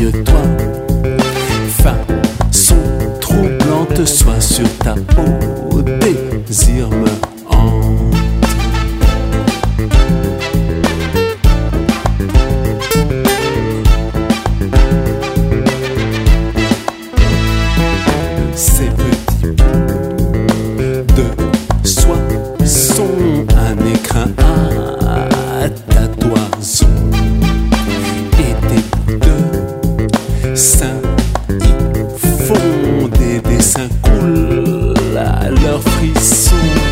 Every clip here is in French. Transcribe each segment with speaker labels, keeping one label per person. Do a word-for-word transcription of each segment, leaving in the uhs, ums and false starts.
Speaker 1: de toi. Façon troublante, soit sur ta peau, désir me hante. Ces petits bouts de soie sont un écrin à ta toison, et tes bouts de seins y font des dessins, coulent à leurs frissons.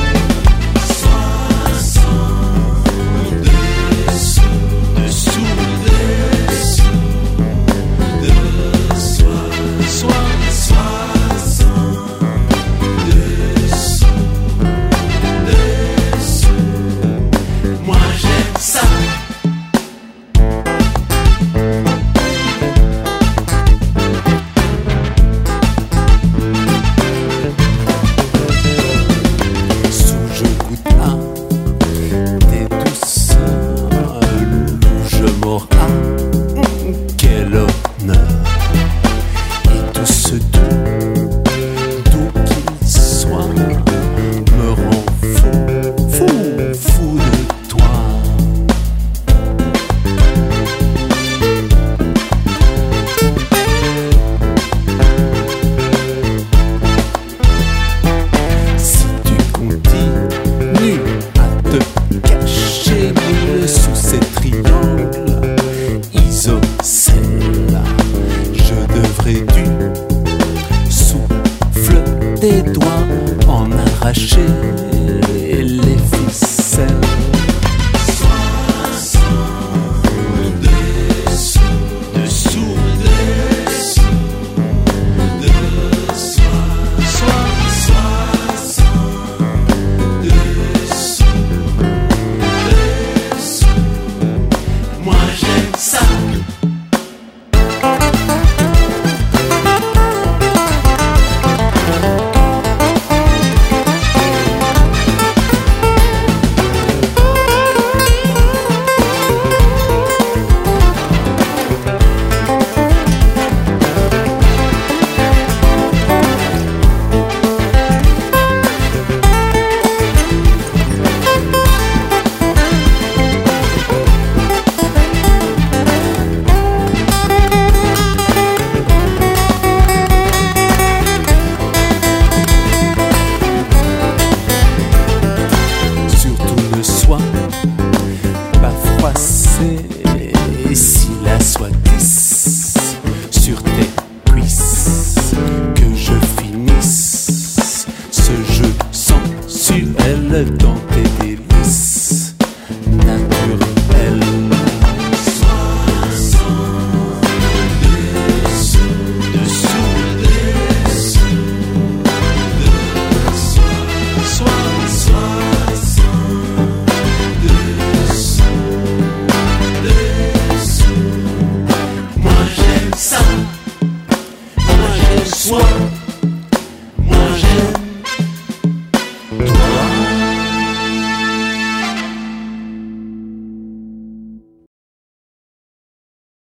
Speaker 1: Quel honneur, et tout ce doux, d'où qu'il soit, me rend fou, fou, fou de toi. Si tu continues à te cacher nul sous ces triangles isocèles, je devrais du souffle des doigts en arracher les ficelles. Et si la soie glisse sur tes cuisses, que je finisse ce jeu sensuel dans tes délices naturelles. Moi j'aime ça, moi j'aime soi.